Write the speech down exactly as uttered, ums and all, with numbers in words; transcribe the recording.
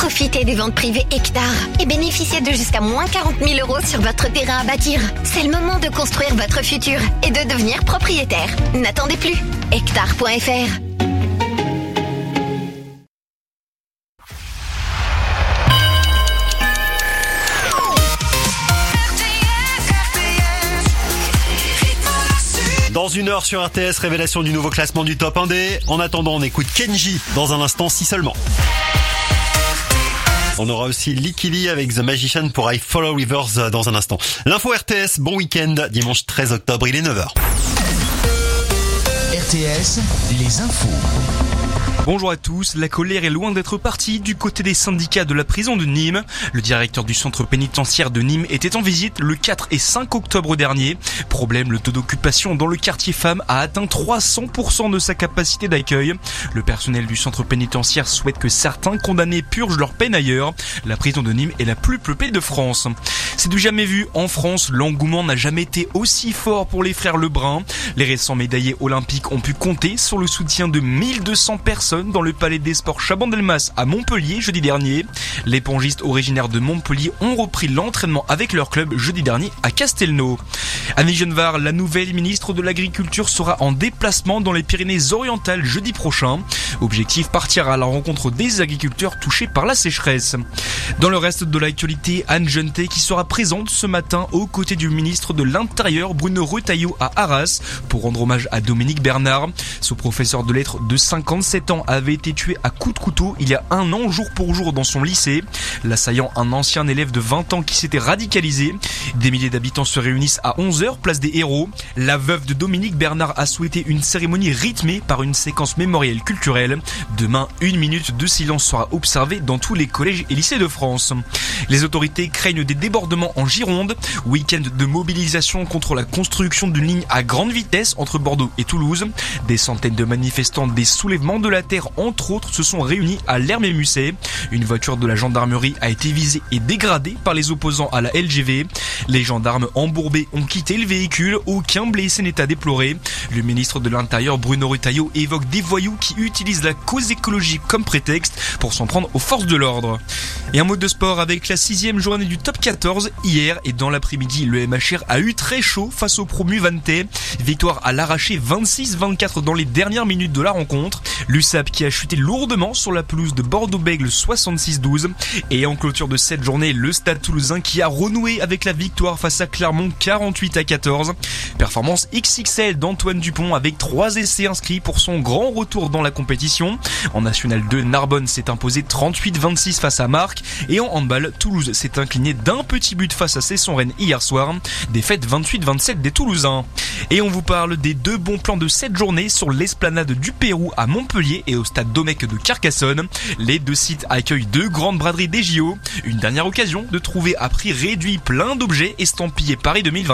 Profitez des ventes privées Hectare et bénéficiez de jusqu'à moins quarante mille euros sur votre terrain à bâtir. C'est le moment de construire votre futur et de devenir propriétaire. N'attendez plus. hectare point f r. Dans une heure sur R T S, révélation du nouveau classement du top un D. En attendant, on écoute Kenji dans un instant, si seulement. On aura aussi Likili avec The Magician pour I Follow Rivers dans un instant. L'info R T S, bon week-end, dimanche treize octobre, il est neuf heures. R T S, les infos. Bonjour à tous, la colère est loin d'être partie du côté des syndicats de la prison de Nîmes. Le directeur du centre pénitentiaire de Nîmes était en visite le quatre et cinq octobre dernier. Problème, le taux d'occupation dans le quartier femmes a atteint trois cents pour cent de sa capacité d'accueil. Le personnel du centre pénitentiaire souhaite que certains condamnés purgent leur peine ailleurs. La prison de Nîmes est la plus peuplée de France. C'est du jamais vu. En France, l'engouement n'a jamais été aussi fort pour les frères Lebrun. Les récents médaillés olympiques ont pu compter sur le soutien de mille deux cents personnes dans le palais des sports Chaban-Delmas à Montpellier jeudi dernier. Les pongistes originaires de Montpellier ont repris l'entraînement avec leur club jeudi dernier à Castelnau. Annie Genevard, la nouvelle ministre de l'Agriculture, sera en déplacement dans les Pyrénées-Orientales jeudi prochain. Objectif, partir à la rencontre des agriculteurs touchés par la sécheresse. Dans le reste de l'actualité, Anne Genetet qui sera présente ce matin aux côtés du ministre de l'Intérieur Bruno Retailleau à Arras pour rendre hommage à Dominique Bernard. Ce professeur de lettres de cinquante-sept ans avait été tué à coups de couteau il y a un an jour pour jour dans son lycée. L'assaillant, un ancien élève de vingt ans qui s'était radicalisé. Des milliers d'habitants se réunissent à onze heures, place des Héros. La veuve de Dominique Bernard a souhaité une cérémonie rythmée par une séquence mémorielle culturelle. Demain, une minute de silence sera observée dans tous les collèges et lycées de France. Les autorités craignent des débordements en Gironde. Week-end de mobilisation contre la construction d'une ligne à grande vitesse entre Bordeaux et Toulouse. Des centaines de manifestants des soulèvements de la terre, entre autres, se sont réunis à Lermé-Musset. Une voiture de la gendarmerie a été visée et dégradée par les opposants à la L G V. Les gendarmes embourbés ont quitté le véhicule. Aucun blessé n'est à déplorer. Le ministre de l'Intérieur, Bruno Retailleau, évoque des voyous qui utilisent la cause écologique comme prétexte pour s'en prendre aux forces de l'ordre. Et un mot de sport avec la sixième journée du top quatorze. Hier et dans l'après-midi, le M H R a eu très chaud face au promu Vantais. Victoire à l'arraché vingt-six vingt-quatre dans les dernières minutes de la rencontre. L'U S A P qui a chuté lourdement sur la pelouse de Bordeaux-Bègles soixante-six douze. Et en clôture de cette journée, le Stade Toulousain qui a renoué avec la victoire face à Clermont quarante-huit à quatorze. Performance X X L d'Antoine Dupont avec trois essais inscrits pour son grand retour dans la compétition. En National deux, Narbonne s'est imposé trente-huit vingt-six face à Marc. Et en handball, Toulouse s'est incliné d'un petit but face à Cesson-Rennes hier soir. Défaite vingt-huit vingt-sept des Toulousains. Et on vous parle des deux bons plans de cette journée sur l'esplanade du Pérou à Montpellier et au stade Domecq de Carcassonne. Les deux sites accueillent deux grandes braderies des J O. Une dernière occasion de trouver à prix réduit plein d'objets estampillés Paris deux mille vingt.